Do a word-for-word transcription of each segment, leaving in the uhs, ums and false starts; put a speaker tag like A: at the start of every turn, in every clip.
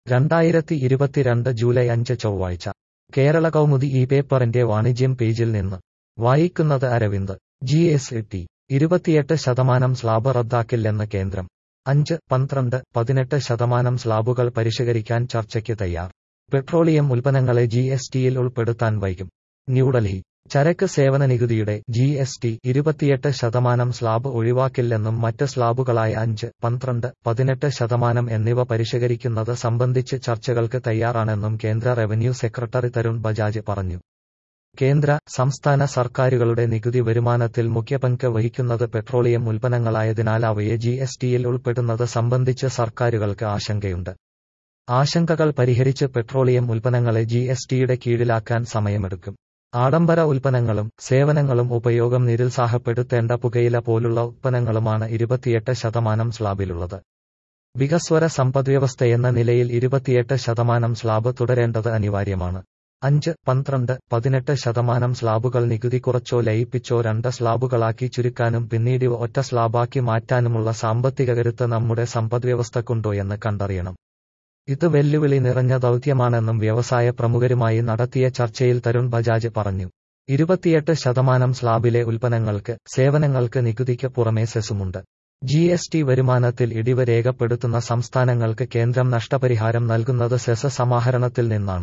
A: രണ്ടായിരത്തി ഇരുപത്തിരണ്ട് ജൂലൈ അഞ്ച് ചൊവ്വാഴ്ച കേരള കൗമുദി ഈ പേപ്പറിന്റെ വാണിജ്യം പേജിൽ നിന്ന് വായിക്കുന്നത് അരവിന്ദ്. ജി എസ് ടി ഇരുപത്തിയെട്ട് ശതമാനം സ്ലാബ് റദ്ദാക്കില്ലെന്ന് കേന്ദ്രം. അഞ്ച്, പന്ത്രണ്ട്, പതിനെട്ട് ശതമാനം സ്ലാബുകൾ പരിഷ്കരിക്കാൻ ചർച്ചയ്ക്ക് തയ്യാർ. പെട്രോളിയം ഉൽപ്പന്നങ്ങളെ ജി എസ് ടിയിൽ ഉൾപ്പെടുത്താൻ വൈകും. ന്യൂഡൽഹി. ചരക്ക് സേവന നികുതിയുടെ ജി എസ് ടി ഇരുപത്തിയെട്ട് ശതമാനം സ്ലാബ് ഒഴിവാക്കില്ലെന്നും മറ്റ് സ്ലാബുകളായ അഞ്ച്, പന്ത്രണ്ട്, പതിനെട്ട് ശതമാനം എന്നിവ പരിഷ്കരിക്കുന്നത് സംബന്ധിച്ച് ചർച്ചകൾക്ക് തയ്യാറാണെന്നും കേന്ദ്ര റവന്യൂ സെക്രട്ടറി തരുൺ ബജാജ് പറഞ്ഞു. കേന്ദ്ര, സംസ്ഥാന സർക്കാരുകളുടെ നികുതി വരുമാനത്തിൽ മുഖ്യ പങ്ക് വഹിക്കുന്നത് പെട്രോളിയം ഉൽപ്പന്നങ്ങളായതിനാൽ അവയെ ജി എസ് ടിയിൽ ഉൾപ്പെടുന്നത് സംബന്ധിച്ച് സർക്കാരുകൾക്ക് ആശങ്കയുണ്ട്. ആശങ്കകൾ പരിഹരിച്ച് പെട്രോളിയം ഉൽപ്പന്നങ്ങളെ ജി എസ് ടിയുടെ കീഴിലാക്കാൻ സമയമെടുക്കും. ആഡംബര ഉൽപ്പന്നങ്ങളും സേവനങ്ങളും ഉപയോഗം നിരുത്സാഹപ്പെടുത്തേണ്ട പുകയില പോലുള്ള ഉൽപ്പന്നങ്ങളുമാണ് ഇരുപത്തിയെട്ട് ശതമാനം സ്ലാബിലുള്ളത്. വികസ്വര സമ്പദ്വ്യവസ്ഥയെന്ന നിലയിൽ ഇരുപത്തിയെട്ട് ശതമാനം സ്ലാബ് തുടരേണ്ടത് അനിവാര്യമാണ്. അഞ്ച്, പന്ത്രണ്ട്, പതിനെട്ട് ശതമാനം സ്ലാബുകൾ നികുതി കുറച്ചോ ലയിപ്പിച്ചോ രണ്ട് സ്ലാബുകളാക്കി ചുരുക്കാനും പിന്നീട് ഒറ്റ സ്ലാബാക്കി മാറ്റാനുമുള്ള സാമ്പത്തിക കരുത്ത് നമ്മുടെ സമ്പദ്വ്യവസ്ഥക്കുണ്ടോയെന്ന് കണ്ടറിയണം. ഇത് വെല്ലുവിളി നിറഞ്ഞ ദൗത്യമാണെന്നും വ്യവസായ പ്രമുഖരുമായി നടത്തിയ ചർച്ചയിൽ തരുൺ ബജാജ് പറഞ്ഞു. ഇരുപത്തിയെട്ട് ശതമാനം സ്ലാബിലെ ഉൽപ്പന്നങ്ങൾക്ക്, സേവനങ്ങൾക്ക് നികുതിക്ക് പുറമേ സെസുമുണ്ട്. ജി എസ് ടി വരുമാനത്തിൽ ഇടിവ് രേഖപ്പെടുത്തുന്ന സംസ്ഥാനങ്ങൾക്ക് കേന്ദ്രം നഷ്ടപരിഹാരം നൽകുന്നത് സെസ് സമാഹരണത്തിൽ നിന്നാണ്.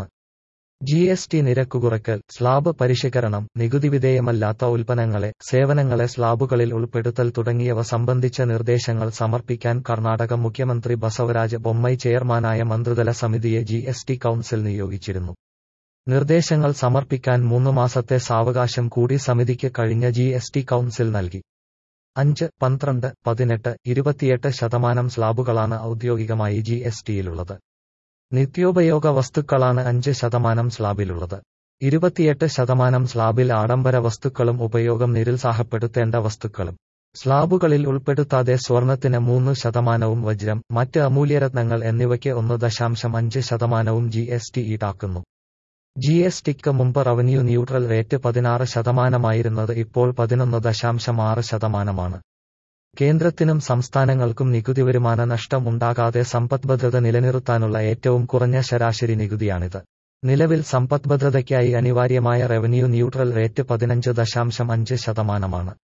A: ജി എസ് ടി നിരക്ക് കുറയ്ക്കൽ, സ്ലാബ് പരിഷ്കരണം, നികുതിവിധേയമല്ലാത്ത ഉൽപ്പന്നങ്ങളെ, സേവനങ്ങളെ സ്ലാബുകളിൽ ഉൾപ്പെടുത്തൽ തുടങ്ങിയവ സംബന്ധിച്ച നിർദ്ദേശങ്ങൾ സമർപ്പിക്കാൻ കർണാടക മുഖ്യമന്ത്രി ബസവരാജ ബൊമ്മൈ ചെയർമാനായ മന്ത്രിതല സമിതിയെ ജി എസ് ടി കൗൺസിൽ നിയോഗിച്ചിരുന്നു. നിർദ്ദേശങ്ങൾ സമർപ്പിക്കാൻ മൂന്ന് മാസത്തെ സാവകാശം കൂടി സമിതിക്ക് കഴിഞ്ഞ ജി എസ് ടി കൗൺസിൽ നൽകി. അഞ്ച്, പന്ത്രണ്ട്, പതിനെട്ട്, ഇരുപത്തിയെട്ട് ശതമാനം സ്ലാബുകളാണ് ഔദ്യോഗികമായി ജി എസ് ടിയിലുള്ളത്. നിത്യോപയോഗ വസ്തുക്കളാണ് അഞ്ച് ശതമാനം സ്ലാബിലുള്ളത്. ഇരുപത്തിയെട്ട് ശതമാനം സ്ലാബിൽ ആഡംബര വസ്തുക്കളും ഉപയോഗം നിരുത്സാഹപ്പെടുത്തേണ്ട വസ്തുക്കളും. സ്ലാബുകളിൽ ഉൾപ്പെടുത്താതെ സ്വർണത്തിന് മൂന്ന് ശതമാനവും വജ്രം, മറ്റ് അമൂല്യരത്നങ്ങൾ എന്നിവയ്ക്ക് ഒന്ന് ദശാംശം അഞ്ച് ശതമാനവും ജി എസ് ടി ഈടാക്കുന്നു. ജി എസ് ടിക്ക് മുമ്പ് റവന്യൂ ന്യൂട്രൽ റേറ്റ് പതിനാറ് ശതമാനമായിരുന്നത് ഇപ്പോൾ പതിനൊന്ന് ദശാംശം ആറ് ശതമാനമാണ്. കേന്ദ്രത്തിനും സംസ്ഥാനങ്ങൾക്കും നികുതി വരുമാന നഷ്ടം ഉണ്ടാകാതെ സമ്പദ്ഭദ്രത നിലനിർത്താനുള്ള ഏറ്റവും കുറഞ്ഞ ശരാശരി നികുതിയാണിത്. നിലവിൽ സമ്പദ്ഭദ്രതയ്ക്കായി അനിവാര്യമായ റവന്യൂ ന്യൂട്രൽ റേറ്റ് പതിനഞ്ച് ദശാംശം അഞ്ച് ശതമാനമാണ്.